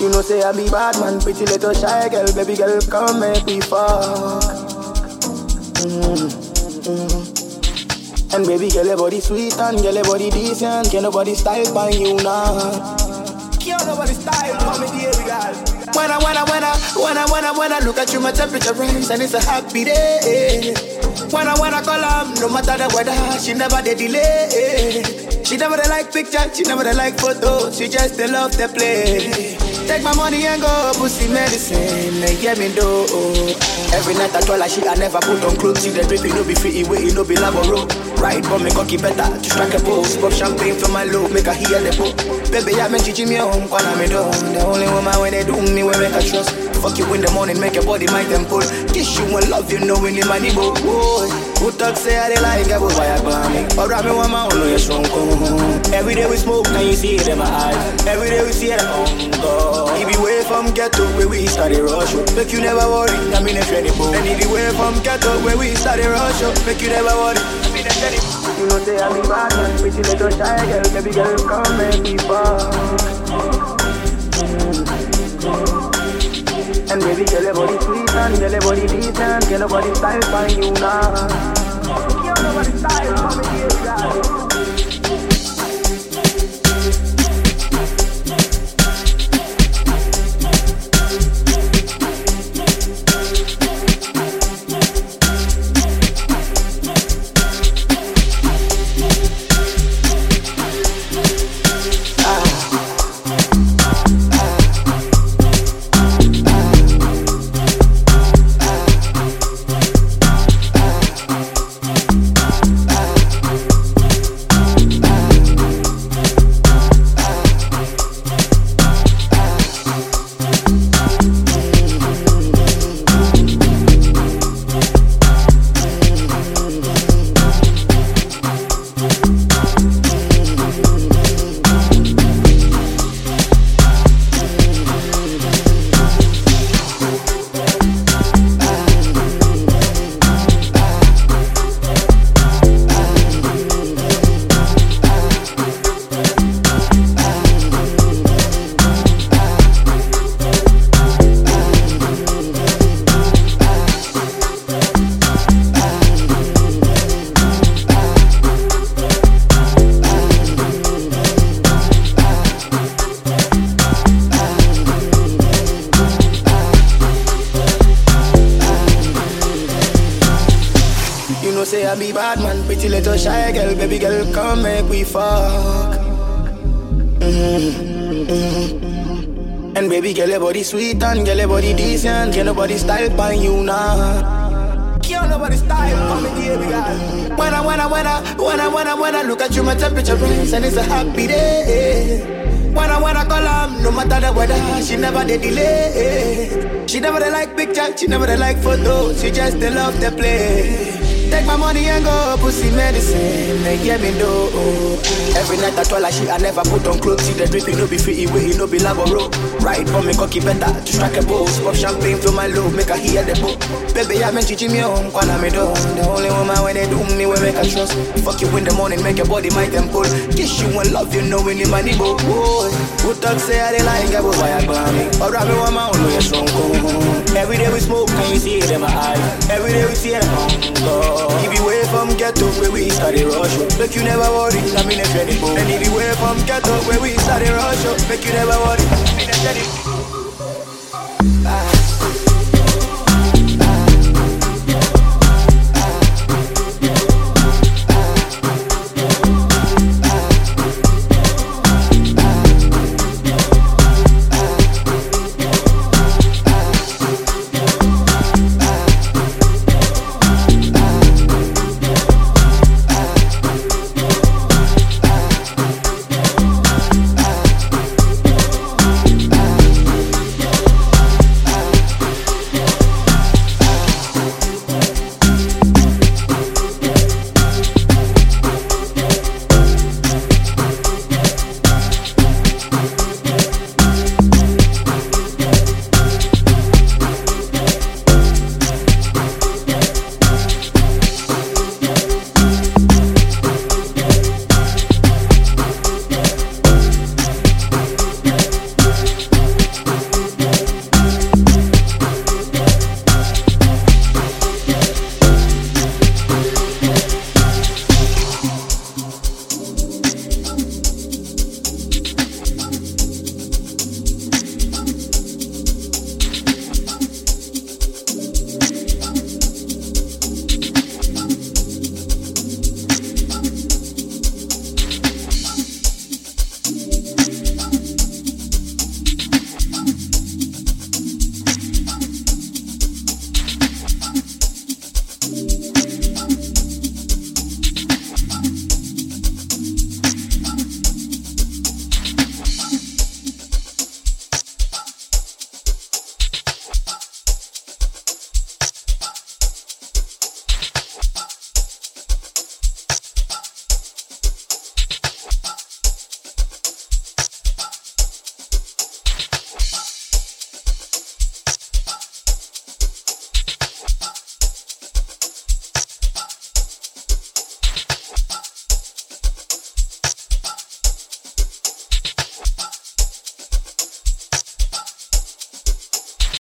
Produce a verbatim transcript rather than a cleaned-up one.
You know say I be bad man, pretty little shy girl, baby girl, come make me fuck. Mm, mm. And baby girl, your body sweet and girl, your body decent. Can't nobody style by you now. Can't nobody style for me, dear girl. When I, when I, when I, when I, when I, when I look at you, my temperature rise and it's a happy day. When I, when I call her, no matter the weather, she never did delay. She never dey like picture, she never dey like photo, she just dey love to play. Take my money and go pussy medicine, and get me do. Every night I told her she I never put on clothes. She dey drip, it no be free, way it no be laboro. Right, but me cocky better to strike a pose. Pop champagne for my low, make her hear the book. Baby, I been teaching me home, call me down. The only woman when they do me, we make her trust. Fuck you in the morning, make your body my temple. Kiss you and love you, know when you money boy. Who talk say I dey like I go buy a grammy. Or grab me one man, know you're strong. Every day we smoke, now you see it in my eyes. Every day we see it on God. If you way from ghetto, where we started rush, make you never worry, I mean if anymore. And if you way from ghetto, where we started rush, make you never worry, I mean if anymore. You know say I be bad man, pretty little shy girl, baby girl, come make me fuck. And baby girl, your body sweet and girl, your body decent. Girl, nobody style for you now. Can't nobody style for me, dear girl. Say I be bad man, pretty little shy girl, baby girl, come make we fuck. Mm-hmm, mm-hmm. And baby girl, your body sweet and girl, your body decent. Can't nobody style by you now. Can't nobody style for me, baby girl. When I, when I, when I, when I, when I, when I look at you, my temperature rise and it's a happy day. When I, when I call her, no matter the weather, she never did delay. She never dey like picture, she never dey like photo, she just dey love to play. Take my money and go pussy medicine, and get me do. Every night I told her she I never put on clothes. See the drip, it no be free, way it no be laboro. Right, but me cocky better to strike a pose. Pop champagne for my love, make her hear the book. Baby, I been teaching me home, call me down. The only woman when they do me, we make her trust. Fuck you in the morning, make your body my temple. Kiss you and love you, know when you money boy. Who talk say I dey like I go buy a grammy. Or grab me one man, know you're strong. Every day we smoke, and you see it in my eyes. Every day we see it on God. If you way from ghetto, where we started rush, make you never worry, I mean if anymore. And if you way from ghetto, where we started rush, make you never worry, I mean if anymore. Ah.